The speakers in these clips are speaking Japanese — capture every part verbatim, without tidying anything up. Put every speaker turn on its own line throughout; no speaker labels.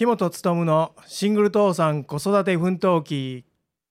木本勉のシングル父さん子育て奮闘記。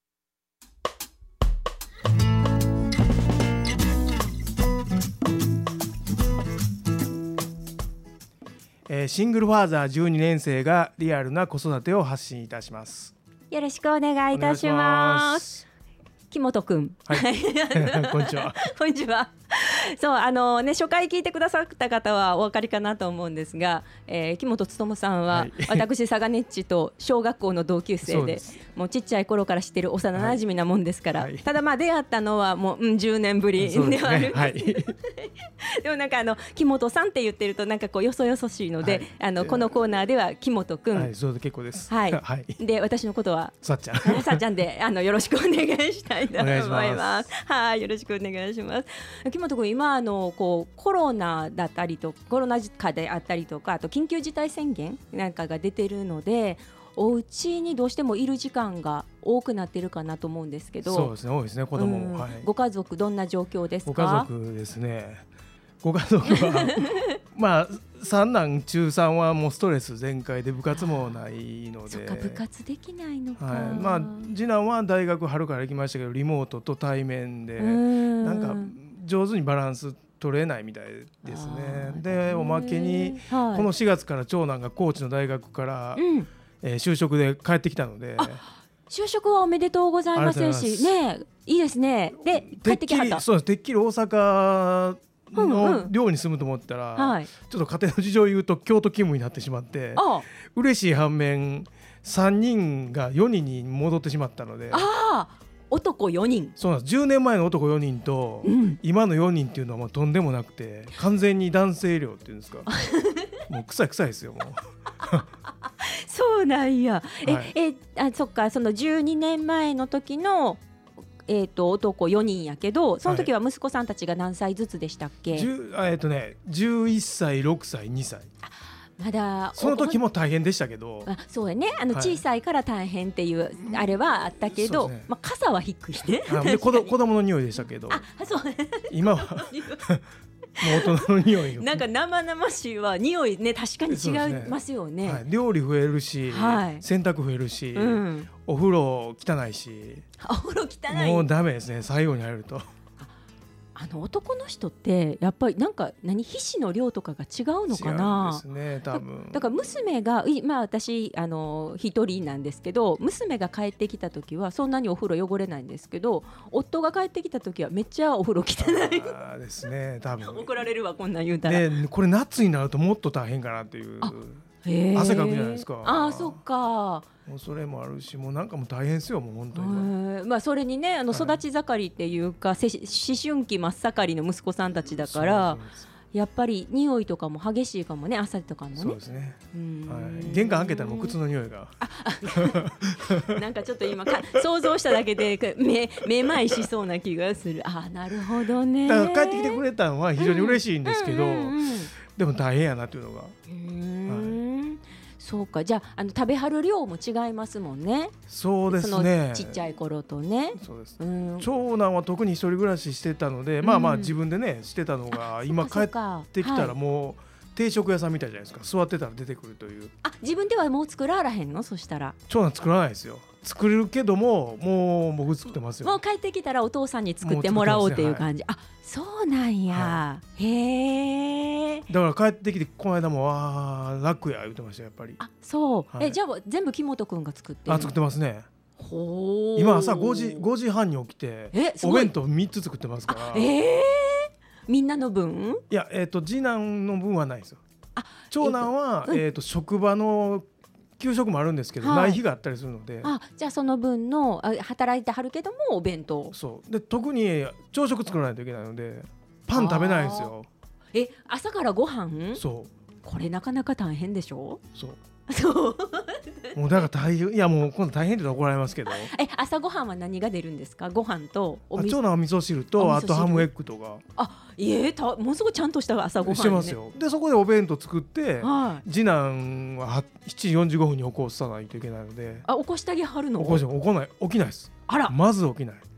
えー、シングルファーザーじゅうにねん生がリアルな子育てを発信いたします。
よろしくお願いいたします。木本くん、
はい、こんにちは。
こんにちは。そうあのね、初回聞いてくださった方はお分かりかなと思うんですが、えー、木本勉さんは、はい、私サガネッチと小学校の同級生 で, でもうちっちゃい頃から知ってる幼なじみなもんですから、はいはい、ただまあ出会ったのはもう、うん、じゅうねんぶりではある、ね、はい、でもなんかあの木本さんって言ってるとなんかこうよそよそしいので、はい、あのこのコーナーでは木本くん、
はい、そうで結構です、
はいはい、で私のことは
さっちゃん
さっちゃんであのよろしくお願いしたいと思います。はい、よろしくお願いします。木本くん、今あのこうコロナだったりとコロナ禍であったりとか、あと緊急事態宣言なんかが出てるので、お家にどうしてもいる時間が多くなってるかなと思うんですけど。
そうですね、多いですね、子供も、はい、
ご家族どんな状況ですか？
ご家族ですね、ご家族はまあ三男中さんはもうストレス全開で部活もないので。
そっか、部活できないのか、
はい、まあ次男は大学春から行きましたけどリモートと対面でなんか上手にバランス取れないみたいですね。でおまけにこのしがつから長男が高知の大学から、うんえー、就職で帰ってきたので。
就職はおめでとうございますしね、いいですね。で帰ってきはった。
そうです、てっきり大阪の寮に住むと思ったら、うんうんはい、ちょっと家庭の事情を言うと京都勤務になってしまって、ああ嬉しい反面さんにんがよにんに戻ってしまったので。
ああ、男よにん。
そうなんです。じゅうねんまえの男よにんと、うん、今のよにんっていうのはもうとんでもなくて完全に男性寮っていうんですかもう臭い臭いですよもう
そうなんや、え、
はい、
えあそっか、そのじゅうにねんまえの時のえー、と男よにんやけど、その時は息子さんたちが何歳ずつでしたっけ？
はい、えーとね、じゅういっさいろくさいにさい。
まだ
その時も大変でしたけど。
あ、そうやね、あの小さいから大変っていう、はい、あれはあったけど、ね、まあ、傘は低いね
で子供の匂いでしたけど。
あ、そう
今はもう大人の匂い
なんか生々しいわ、匂いね、確かに違いますよ ね, ね、
はい、料理増えるし、はい、洗濯増えるし、うん、お風呂汚いし。
お風呂汚い、
もうダメですね、最後に入ると。
あの男の人ってやっぱりなんか何皮脂の量とかが違うのかな。
違うんですね、多分。
だ, だから娘が、まあ、私あの一人なんですけど、娘が帰ってきた時はそんなにお風呂汚れないんですけど、夫が帰ってきた時はめっちゃお風呂汚い
あですね、多分
怒られるわ、こんなん言うたら。
でこれ夏になるともっと大変かなっていう。汗かくじゃないですか。
ああ、そっか。
もうそれもあるし、もうなんかもう大変ですよ、もう本当に。
まあ、それにね、あの育ち盛りっていうか、はい、思春期真っ盛りの息子さんたちだから、やっぱり匂いとかも激しいかもね、朝とかもね。
そうですね、はい、玄関開けたらもう靴の匂いが
なんかちょっと今か想像しただけで目めまいしそうな気がする。あ、なるほどね。
だから帰ってきてくれたのは非常に嬉しいんですけど、でも大変やなっていうのが。う
ーん、そうか。じゃあ、あの食べはる量も違いますもんね。
そうですね、
そのちっちゃい頃とね。
そうです、うん、長男は特に一人暮らししてたので、うん、まあまあ自分でねしてたのが、今帰ってきたらもう定食屋さんみたいじゃないですか。座ってたら出てくるという。
あ、自分ではもう作ららへんの？そしたら
長男作らないですよ。作れるけども、もう僕作ってますよ。
もう帰ってきたらお父さんに作ってもらおうっていう感じ、ね、はい、あ、そうなんや、はい、へえ。
だから帰ってきてこの間もあ楽や言ってました、やっぱり。
あ、そう、はい、え、じゃあ全部木本くんが作ってるの？
あ、作ってますね。
ほ
今朝ごじ、ごじはんに起きてお弁当みっつ作ってますから。
えー、みんなの分？
いや、えーと、次男の分はないですよ。あ、長男は、えーとうん、えーと職場の給食もあるんですけど、はい、ない日があったりするので。
あ、じゃあその分の働いてはるけどもお弁当。
そうで、特に朝食作らないといけないのでパン食べないんですよ。
え、朝からご飯？
そう、
これなかなか大変でしょ。
そう
そう
もうだから大変。いや、もう今度大変って怒られますけど。
え、朝ごはんは何が出るんですか？ご飯とお味噌。
長男は味噌汁と、あとハムエッグとか。
あ、いえ、たものすごいちゃんとした朝ごはん、ね、
してますよ。でそこでお弁当作って、はい、次男はしちじよんじゅうごふんに起こさないといけないので。
あ、起こしてあげはるの？
起こし起こない起きないです。
あら、
まず起きない。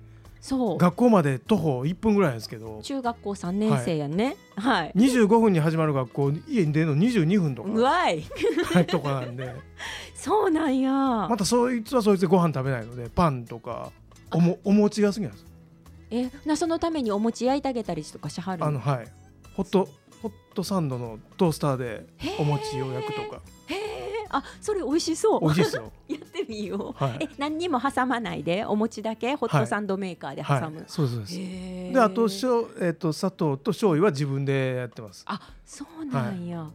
そう
学校まで徒歩いっぷんぐらいなんですけど、
中学校さんねん生やね、はいはい、
にじゅうごふんに始まる学校家に出るのにじゅうにふんとか
うわい
とかなんで
そうなんや。
またそいつはそいつでご飯食べないのでパンとかおもお餅が好きなんです。
えなそのためにお餅焼いてあげたりとかしはる？
あのはいホットホットサンドのトースターでお餅を焼くとか。
へえ、あそれ美味しそう。
美味しいですよ
やってみよう、
はい、
え何にも挟まないでお餅だけホットサンドメーカーで挟む、はい
はい、そうですそうです。
へ
であとしょ、えー、と砂糖と醤油は自分でやってます。
あそうなんや、はい、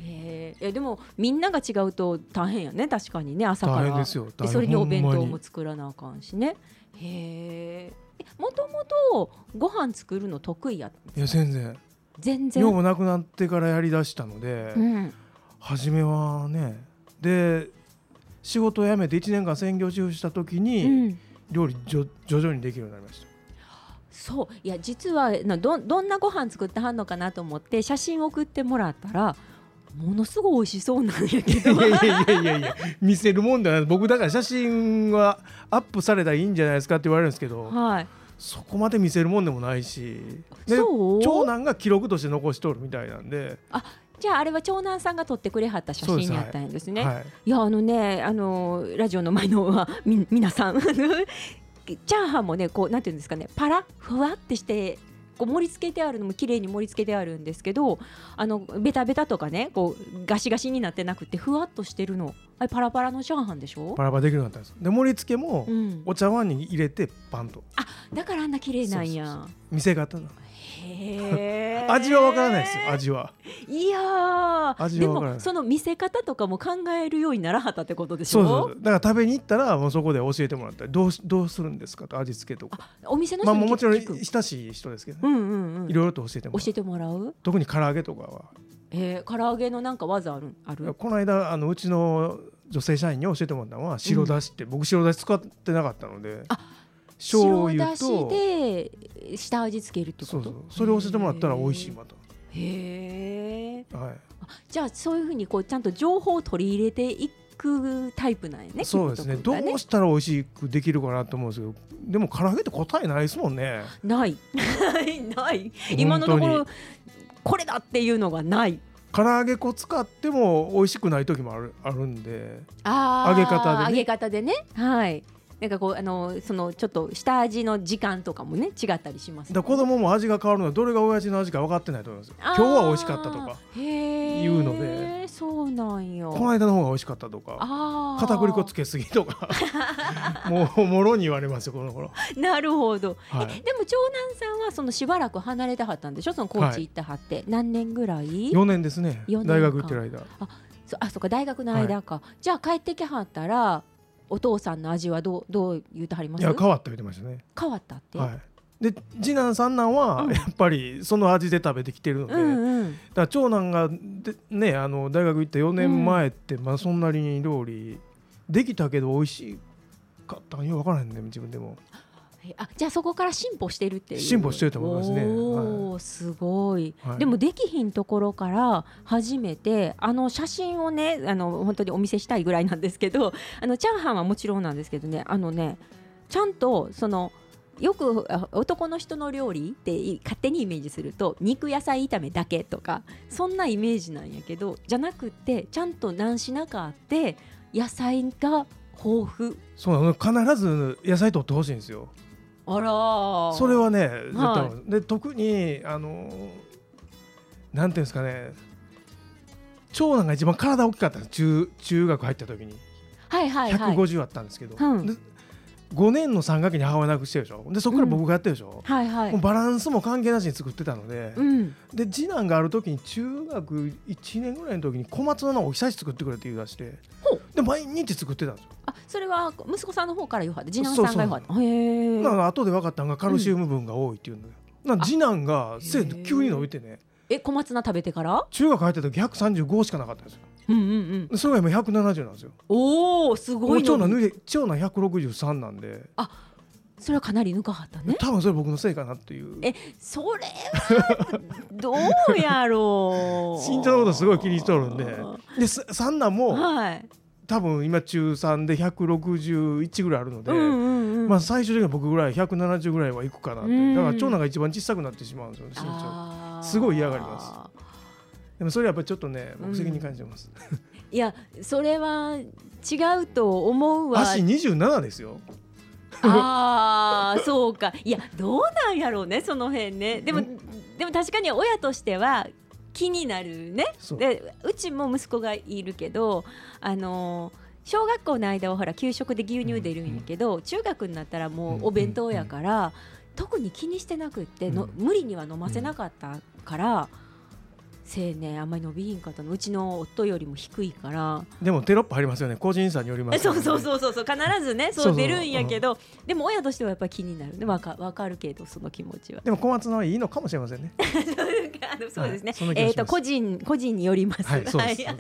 へえでもみんなが違うと大変やね。確かにね朝から
大変ですよ。
でそれにお弁当も作らなあかんしね。へえもともとご飯作るの得意やったんですか？
いや全然
全然
量もなくなってからやりだしたので、うん、初めはねで仕事を辞めていちねんかん専業主婦した時に、うん、料理徐々にできるようになりました。
そういや実は ど, どんなご飯作ってはんのかなと思って写真送ってもらったらものすごい美味しそうなんやけど
いやいやいやいやいや見せるもんだな。僕だから写真はアップされたらいいんじゃないですかって言われるんですけど、はい、そこまで見せるもんでもないしで長男が記録として残しとるみたいなんで。
あじゃああれは長男さんが撮ってくれはった写真やったんですね。はいはい、いやあのねあのラジオの前のはみ皆さんチャーハンもねこうなんていうんですかねパラふわってしてこう盛り付けてあるのも綺麗に盛り付けてあるんですけどあのベタベタとかねこうガシガシになってなくてふわっとしてるのあれパラパラのチャーハンでしょ。
パラパラできるようになったんです。で盛り付けもお茶碗に入れてパンと、うん、
あだからあんな綺麗なんや。そうそうそう
見せ方だ。
へ
味はわからないですよ。味はい
や味はでもその見せ方とかも考えるようにならはったってことでしょ。
そうそうだから食べに行ったらもうそこで教えてもらったりどうどうするんですかと味付けとか
お店の人に聞く、
まあ、もちろん親しい人ですけど、ねうんうんうん、いろいろと教えてもらう
教えてもらう
特に唐揚げとかは、
えー、唐揚げのなんか技あるある
この間あのうちの女性社員に教えてもらったのは白だしって、うん、僕白だし使ってなかったのであ醤油と
白だしで下味付けるってこと。
そうそうそれを教えてもらったら美味しいまた。
へえ、
はい、
じゃあそういうふうにこうちゃんと情報を取り入れていくタイプなんやね。
そうですね。どうしたら美味しくできるかなと思うんですけどでも唐揚げって答えないですもんね。
ないない今のところこれだっていうのがない。
唐揚げ粉使っても美味しくない時もある、あるんで
あ
揚げ方でね
揚げ方でねはいなんかこうあのそのちょっと下味の時間とかもね違ったりします、ね、
だ子供も味が変わるのはどれが親父の味か分かってないと思います。今日は美味しかったとか言うので
そうなんよ
この間の方が美味しかったとか片栗粉つけすぎとかもうもろに言われますよこの頃。
なるほど、はい、えでも長男さんはそのしばらく離れてはったんでしょその高知行ってはって、はい、何年ぐらい？
よねんですね。大学行ってる間。
あそあそっか大学の間か、はい、じゃあ帰ってきはったらお父さんの味はどう、どう言うてはります？
いや変わった言ってましたね。
変わったって、
はい、で次男三男はやっぱりその味で食べてきてるので、うんうん、だから長男がで、ね、あの大学行ったよねんまえって、うんまあ、そんなに料理できたけど美味しかったかよく分からへんね自分でも。
あじゃあそこから進歩してるっていう。
進歩してると思いますね。
お、はい、すごい、はい、でもできひんところから初めてあの写真をねあの本当にお見せしたいぐらいなんですけどあのチャーハンはもちろんなんですけどねあのねちゃんとそのよく男の人の料理って勝手にイメージすると肉野菜炒めだけとかそんなイメージなんやけどじゃなくってちゃんと何品かあって野菜が豊富。
そう必ず野菜取ってほしいんですよ。
あら
それはね、はい、で特にあのなんていうんですかね長男が一番体大きかったんです 中, 中学入った時に、
はいはいはい、
ひゃくごじゅうあったんですけど、うん、でごねんのさん学期に母親亡くしてるでしょでそこから僕がやってるでしょ、うんはいはい、もうバランスも関係なしに作ってたので、うん、で次男がある時に中学いちねんぐらいの時に小松菜のおひたし作ってくれって言い出してで毎日作ってたんですよ。
あそれは息子さんの方から言わはった次男さんが言わはった。へえ。
だから後で分かったのがカルシウム分が多いっていうので、うん、次男が精度急に伸びてね
え小松菜食べてから中
学入った時ひゃくさんじゅうごしかなかったんですよ。
うんうんうん、
それが今ひゃくななじゅうなんですよ。
おーすごいの。
長男長男ひゃくろくじゅうさんなんで
あそれはかなり抜かはったね。
多分それ僕のせいかなっていう。
えそれはどうやろう
身長のことすごい気にしとるんでで三男も、はい、 多分今中さんでひゃくろくじゅういちぐらいあるので、
うんうんうん、
まあ、最終的には僕ぐらいひゃくななじゅうぐらいはいくかなって、うん、だから長男が一番小さくなってしまうんですよね、身長すごい嫌がります。でもそれやっぱりちょっとね僕責任感じてます、
うん、いやそれは違うと思うわ。
足にじゅうななですよ
あーそうか。いやどうなんやろうねその辺ね。でもでも確かに親としては気になるね。でうちも息子がいるけど、あの小学校の間はほら給食で牛乳出るんやけど、うんうん、中学になったらもうお弁当やから、うんうんうん、特に気にしてなくっての、うん、無理には飲ませなかったから、うん青年あんまり伸びひんかったの。うちの夫よりも低いから。
でもテロップ入りますよね、個人差によりますから、ね、
そうそうそうそう必ずねそう出るんやけど、そうそうそう、うん、でも親としてはやっぱり気になるね。わか、わかるけどその気持ちは。
でも小松菜はいいのかもしれませんね
そうですね、はい、えーと個人個人によります、はい、そうです、はい、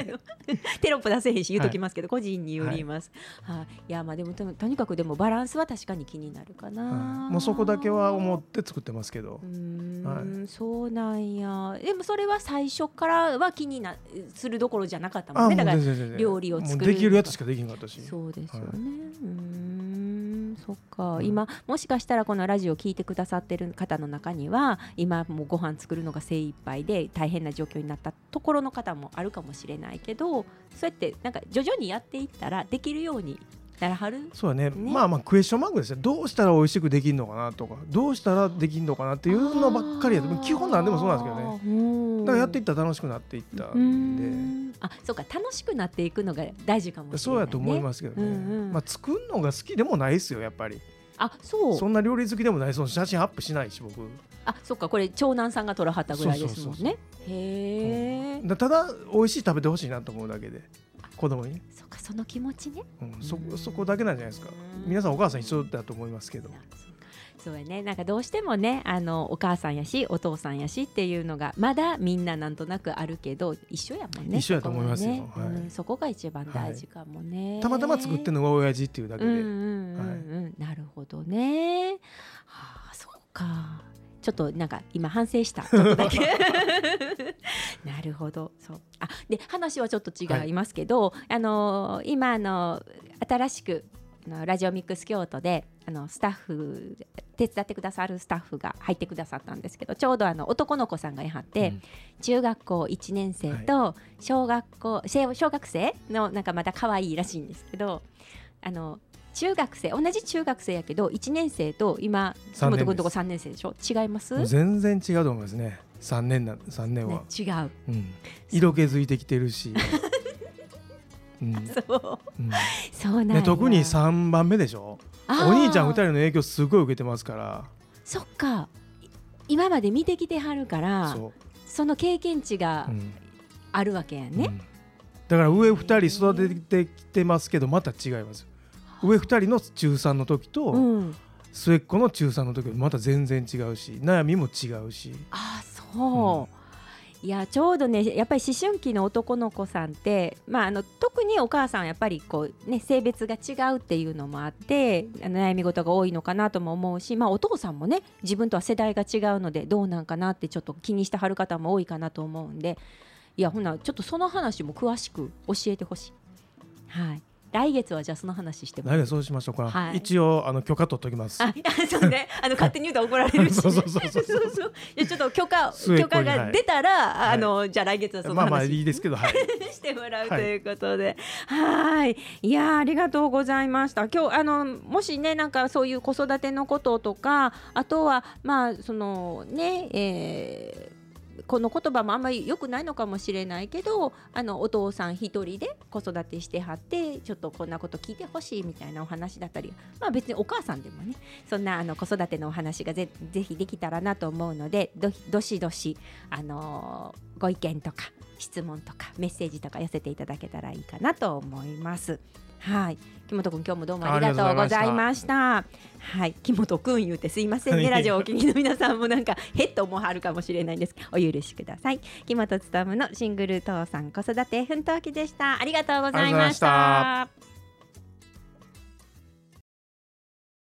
テロップ出せへんし言うときますけど、はい、個人によります、はいはい、いやまあでも と, とにかくでもバランスは確かに気になるかな、
はい、もうそこだけは思って作ってますけど。
うーん、はい、そうなんや。でもそれは最初からは気になするどころじゃなかったもんね。だから料理を作る
もうできるやつしかできなかったし。
そうですよね、はい、うーんそっか、うん、今もしかしたらこのラジオを聞いてくださってる方の中には今もうご飯作るのが精一杯で大変な状況になったところの方もあるかもしれないけど、そうやってなんか徐々にやっていったらできるようにならはる。
そうね、ね、まあまあクエスチョンマークですよ。どうしたら美味しくできるのかなとか、どうしたらできるのかなっていうのばっかりやで、基本なんでもそうなんですけどね。だからやっていったら楽しくなっていったんで、
あ、そうか、楽しくなっていくのが大事かもしれない、ね、
そうやと思いますけどね、うんうん、まあ、作るのが好きでもないですよやっぱり。
あ、そうそ
んな料理好きでもない。その写真アップしないし僕。
あ、そっか、これ長男さんが撮らはったぐらいですもんね。へえ、
うん、ただ美味しい食べてほしいなと思うだけで子供にね。
そっか、その気持ちね、
うん、そ, そこだけなんじゃないですか。皆さんお母さん一緒だと思いますけど。
そうやね、なんかどうしてもね、あのお母さんやしお父さんやしっていうのがまだみんななんとなくあるけど一緒やもんね。
一緒やと思いますよ、
そこはね、はい、うん、そこが一番大事かもね、はい、
たまたま作ってるのが親父っていうだけで、うんうんうん
うん、はい、なるほどね、はあ、そうか、ちょっとなんか今反省したちょっとだけなるほど。そう、あ、で話はちょっと違いますけど、はい、あの今あの新しくラジオミックス京都であのスタッフ手伝ってくださるスタッフが入ってくださったんですけど、ちょうどあの男の子さんがいはって、うん、中学校いちねん生と小学校、はい、小学生のなんかまだ可愛いらしいんですけど、あの中学生、同じ中学生やけどいちねん生と今木本君のとこさんねん生でしょ。違います？
全然違うと思いますね。さんねんなさんねんは、ね、
違う、
うん、色気づいてきてるしうん、
そう、うん、そうなんや、
ね、特にさんばんめでしょ。お兄ちゃんふたりの影響すごい受けてますから。
そっか、今まで見てきてはるから そ, その経験値があるわけやね、うん、
だから上ふたり育ててきてますけどまた違います。上ふたりの中さんの時と、うん、末っ子の中さんの時はまた全然違うし悩みも違うし。
あ、そう、うん、いやちょうどね、やっぱり思春期の男の子さんって、まあ、あの特にお母さんはやっぱりこう、ね、性別が違うっていうのもあって悩み事が多いのかなとも思うし、まあ、お父さんもね自分とは世代が違うのでどうなんかなってちょっと気にしてはる方も多いかなと思うんで、いやほなちょっとその話も詳しく教えてほしい。はい、来月はじゃあその話してもらう。
来月そうしましょうか、はい、一応あの許可取っておきます。
あ、そうね、あの勝手に言うと怒られるし、ね、そうそうそうそうそうそういやちょっと許可許可が出たら、はい、あのじゃあ来月はその話、
まあまあいいですけど、はい、
してもらうということで、はい、いやありがとうございました。今日あのもしねなんかそういう子育てのこととか、あとはまあそのね、えーこの言葉もあんまり良くないのかもしれないけど、あのお父さん一人で子育てしてはってちょっとこんなこと聞いてほしいみたいなお話だったり、まあ別にお母さんでもねそんなあの子育てのお話が ぜ, ぜひできたらなと思うので、 ど, どしどし、あのー、ご意見とか質問とかメッセージとか寄せていただけたらいいかなと思います。はい、木本くん今日もどうもありがとうございました。はい、木本くん言うてすいませんねラジオお聞きの皆さんもなんかへっと思わはるかもしれないんですお許しください。木本勉のシングル父さん子育て奮闘記でした。ありがとうございました。